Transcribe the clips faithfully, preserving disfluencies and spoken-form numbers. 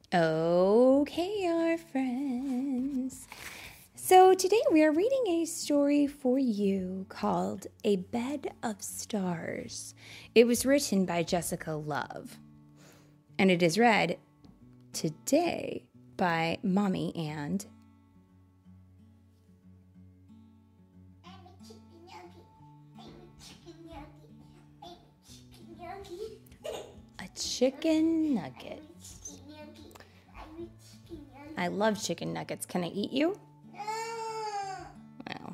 Okay, our friends. So today we are reading a story for you called A Bed of Stars. It was written by Jessica Love, and it is read today by Mommy and I'm a chicken nugget. I'm a chicken nugget. I'm a chicken nugget. a chicken nugget. Chicken nugget. I'm a chicken nugget. I love chicken nuggets. Can I eat you? No. Well,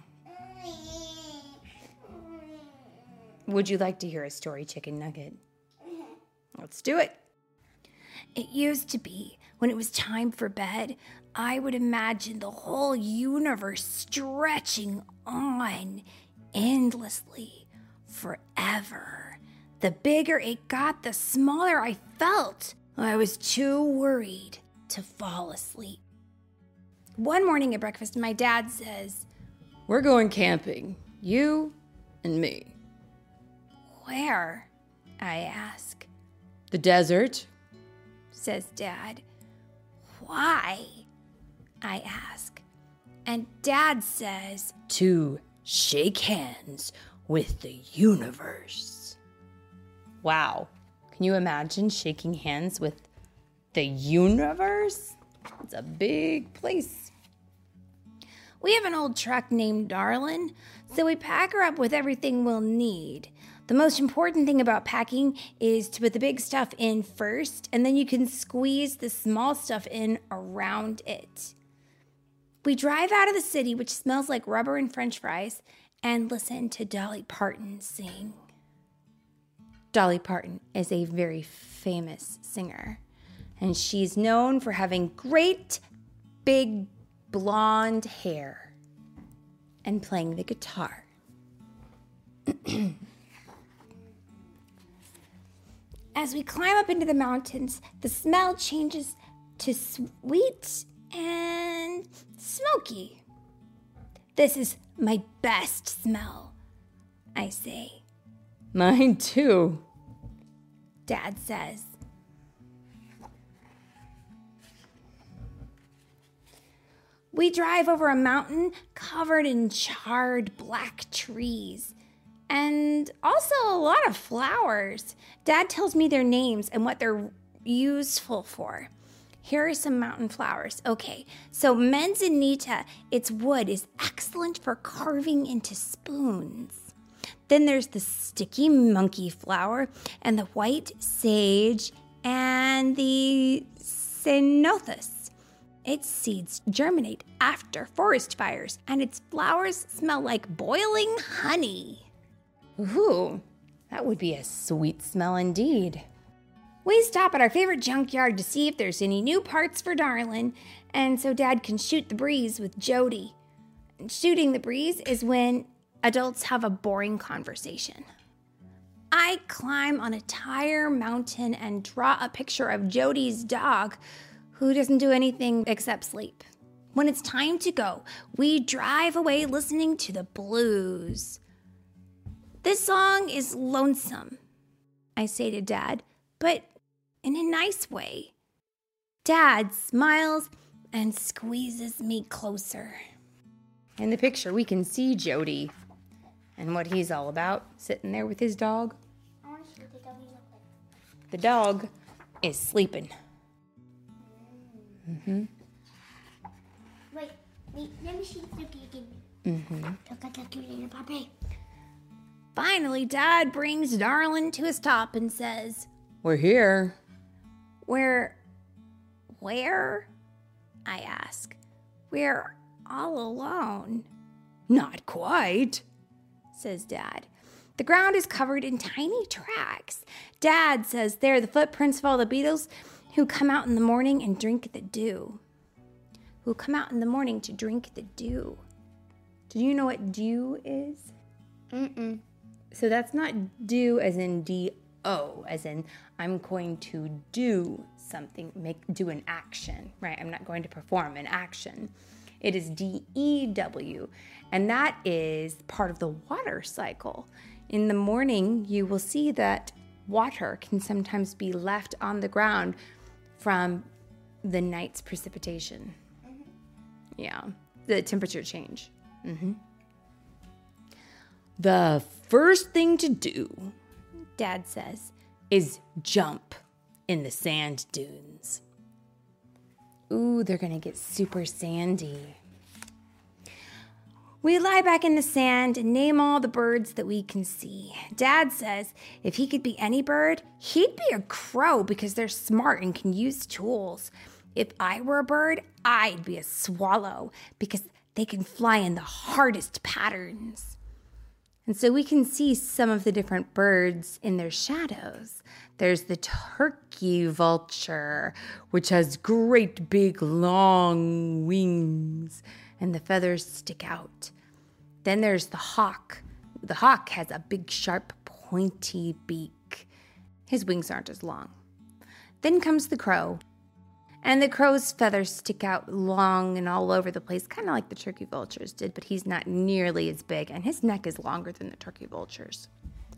would you like to hear a story, Chicken Nugget? Let's do it. It used to be, when it was time for bed, I would imagine the whole universe stretching on endlessly, forever. The bigger it got, the smaller I felt. I was too worried to fall asleep. One morning at breakfast, my dad says, "We're going camping, you and me." "Where?" I ask. "The desert," says Dad. "Why?" I ask. And Dad says, "To shake hands with the universe." Wow. Can you imagine shaking hands with the universe? It's a big place. We have an old truck named Darlin, so we pack her up with everything we'll need. The most important thing about packing is to put the big stuff in first, and then you can squeeze the small stuff in around it. We drive out of the city, which smells like rubber and French fries, and listen to Dolly Parton sing. Dolly Parton is a very famous singer, and she's known for having great big blonde hair and playing the guitar. As we climb up into the mountains, the smell changes to sweet and smoky. "This is my best smell," I say. "Mine too," Dad says. We drive over a mountain covered in charred black trees and also a lot of flowers. Dad tells me their names and what they're useful for. Here are some mountain flowers. Okay, so manzanita, its wood is excellent for carving into spoons. Then there's the sticky monkey flower and the white sage and the ceanothus. Its seeds germinate after forest fires, and its flowers smell like boiling honey. Ooh, that would be a sweet smell indeed. We stop at our favorite junkyard to see if there's any new parts for Darlin, and so Dad can shoot the breeze with Jody. And shooting the breeze is when adults have a boring conversation. I climb on a tire mountain and draw a picture of Jody's dog, who doesn't do anything except sleep. When it's time to go, we drive away listening to the blues. "This song is lonesome," I say to Dad, but in a nice way. Dad smiles and squeezes me closer. In the picture, we can see Jody and what he's all about, sitting there with his dog. I want to see what the doggy looks like. The dog is sleeping. Mm-hmm. Wait, wait, let me see the doggy again. Mm-hmm. Look at the cute little puppy. Finally, Dad brings Darlin to a stop and says, "We're here." We're... where? I ask. "We're all alone." "Not quite," says Dad. The ground is covered in tiny tracks. Dad says they're the footprints of all the beetles who come out in the morning and drink the dew. Who come out in the morning to drink the dew. Do you know what dew is? Mm-mm. So that's not do as in D O, as in I'm going to do something, make do an action, right? I'm not going to perform an action. It is D E W, and that is part of the water cycle. In the morning, you will see that water can sometimes be left on the ground from the night's precipitation. Mm-hmm. Yeah, the temperature change. Mm-hmm. The first thing to do, Dad says, is jump in the sand dunes. Ooh, they're gonna get super sandy. We lie back in the sand and name all the birds that we can see. Dad says if he could be any bird, he'd be a crow because they're smart and can use tools. If I were a bird, I'd be a swallow because they can fly in the hardest patterns. And so we can see some of the different birds in their shadows. There's the turkey vulture, which has great big long wings, and the feathers stick out. Then there's the hawk. The hawk has a big, sharp, pointy beak. His wings aren't as long. Then comes the crow. And the crow's feathers stick out long and all over the place, kind of like the turkey vultures did, but he's not nearly as big, and his neck is longer than the turkey vultures.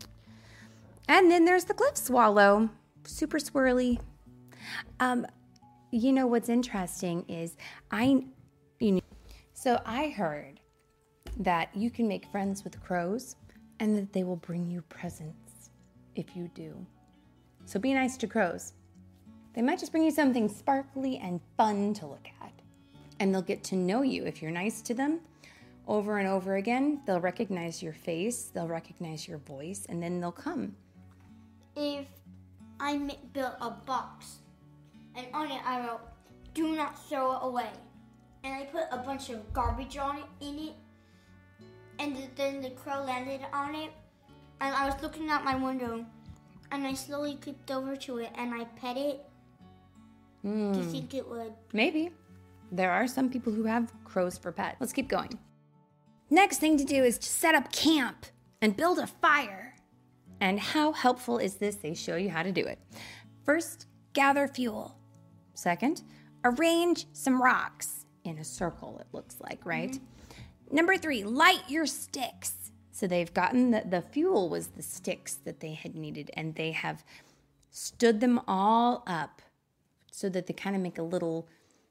And then there's the cliff swallow, super swirly. Um, you know what's interesting is I, you know, so I heard that you can make friends with crows and that they will bring you presents if you do. So be nice to crows. They might just bring you something sparkly and fun to look at. And they'll get to know you if you're nice to them over and over again. They'll recognize your face, they'll recognize your voice, and then they'll come. If I ma- built a box, and on it I wrote, "Do not throw it away," and I put a bunch of garbage on it, in it, and then the crow landed on it, and I was looking out my window, and I slowly creeped over to it, and I pet it. Mm. Do you think it would? Maybe. There are some people who have crows for pets. Let's keep going. Next thing to do is to set up camp and build a fire. And how helpful is this? They show you how to do it. First, gather fuel. Second, arrange some rocks in a circle, it looks like, right? Mm-hmm. Number three, light your sticks. So they've gotten the, the fuel was the sticks that they had needed, and they have stood them all up so that they kind of make a little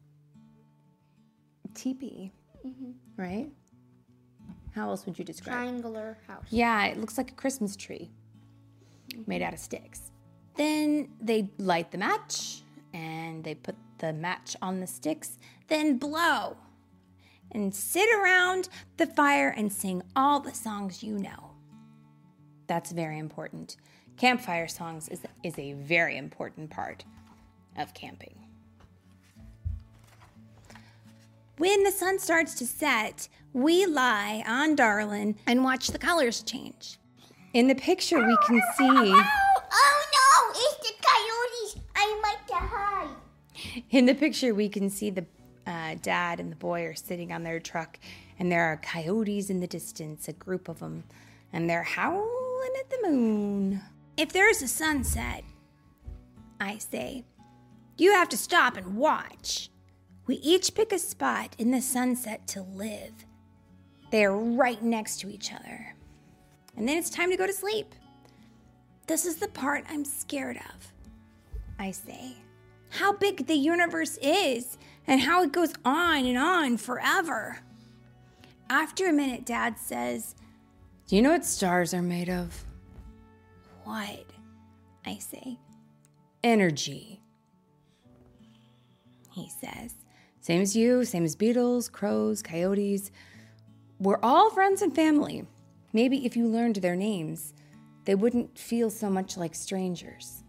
teepee, mm-hmm. right? How else would you describe it? Triangular house. Yeah, it looks like a Christmas tree made out of sticks. Then they light the match, and they put the match on the sticks, then blow. And sit around the fire and sing all the songs you know. That's very important. Campfire songs is, is a very important part of camping. When the sun starts to set, we lie on Darlin and watch the colors change. In the picture, we can see... Oh, oh no! It's the coyotes! I like to hide. In the picture, we can see the uh, dad and the boy are sitting on their truck, and there are coyotes in the distance, a group of them, and they're howling at the moon. If there's a sunset, I say, you have to stop and watch. We each pick a spot in the sunset to live. They are right next to each other. And then it's time to go to sleep. This is the part I'm scared of, I say. How big the universe is and how it goes on and on forever. After a minute, Dad says, do you know what stars are made of? What? I say. Energy. He says, same as you, same as beetles, crows, coyotes. We're all friends and family. Maybe if you learned their names, they wouldn't feel so much like strangers.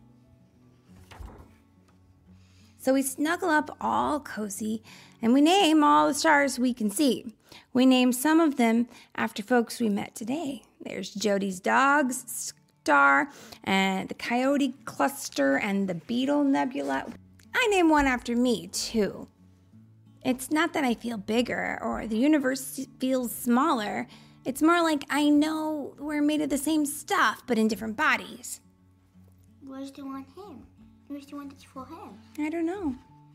So we snuggle up all cozy, and we name all the stars we can see. We name some of them after folks we met today. There's Jody's dog's star, and the coyote cluster, and the beetle nebula. I name one after me, too. It's not that I feel bigger or the universe feels smaller. It's more like I know we're made of the same stuff, but in different bodies. Where's the one him? Where's the one that's for him? I don't know.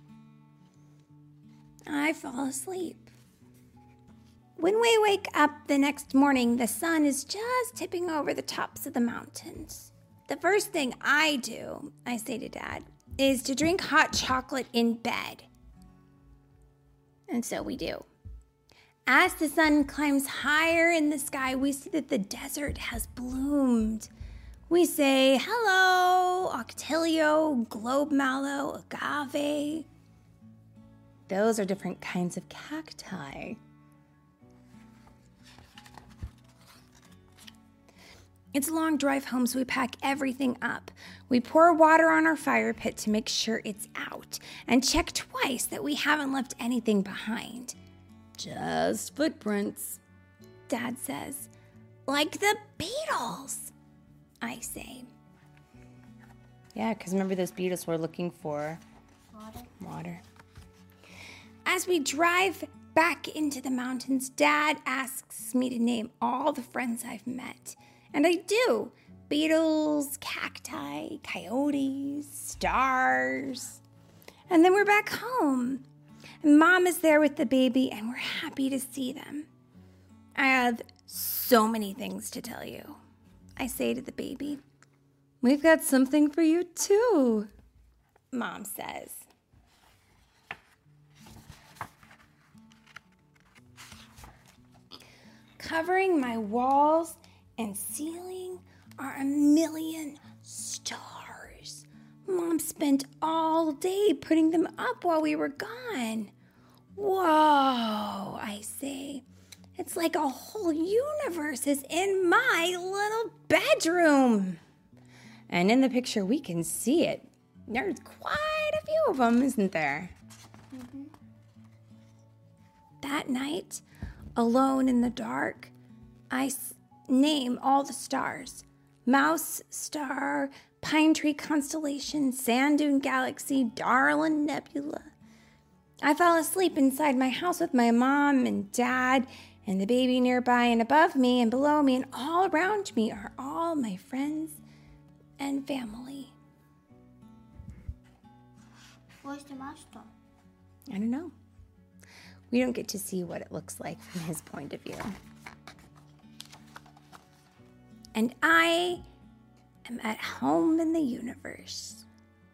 I fall asleep. When we wake up the next morning, the sun is just tipping over the tops of the mountains. The first thing I do, I say to Dad, is to drink hot chocolate in bed. And so we do. As the sun climbs higher in the sky, we see that the desert has bloomed. We say, hello, octilio, globe mallow, agave. Those are different kinds of cacti. It's a long drive home, so we pack everything up. We pour water on our fire pit to make sure it's out and check twice that we haven't left anything behind. Just footprints, Dad says. Like the Beatles, I say. Yeah, because remember those Beatles were looking for water. water. As we drive back into the mountains, Dad asks me to name all the friends I've met. And I do. Beetles, cacti, coyotes, stars. And then we're back home. And Mom is there with the baby, and we're happy to see them. I have so many things to tell you. I say to the baby, we've got something for you too, Mom says. Covering my walls and ceiling are a million stars. Mom spent all day putting them up while we were gone. Whoa, I say. It's like a whole universe is in my little bedroom. And in the picture, we can see it. There's quite a few of them, isn't there? Mm-hmm. That night, alone in the dark, I s- name all the stars. Mouse Star, Pine Tree Constellation, Sand Dune Galaxy, Darwin Nebula. I fell asleep inside my house with my mom and dad and the baby nearby and above me and below me, and all around me are all my friends and family. Where's the mouse star? I don't know. We don't get to see what it looks like from his point of view. And I am at home in the universe.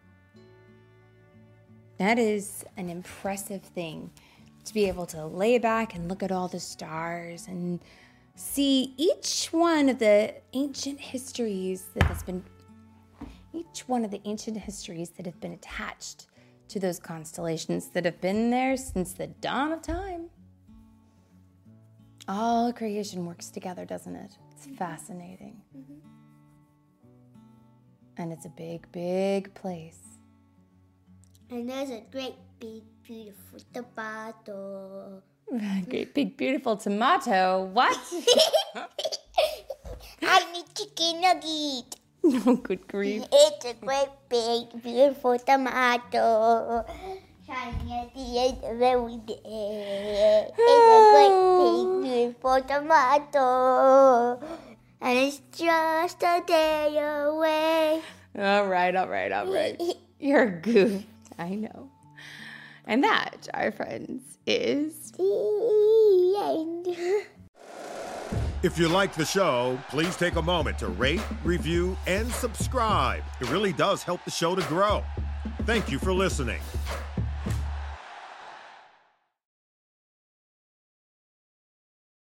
That is an impressive thing, to be able to lay back and look at all the stars and see each one of the ancient histories that has been, each one of the ancient histories that have been attached to those constellations that have been there since the dawn of time. All creation works together, doesn't it? It's fascinating. Mm-hmm. And it's a big, big place. And there's a great, big, beautiful tomato. Great, big, beautiful tomato. What? I need chicken nugget. Oh, good grief. It's a great, big, beautiful tomato. Shining at the end of every day. It's a great, big, beautiful tomato. And it's just a day away. All right, all right, all right. You're a goof. I know. And that, our friends, is the end. If you like the show, please take a moment to rate, review, and subscribe. It really does help the show to grow. Thank you for listening.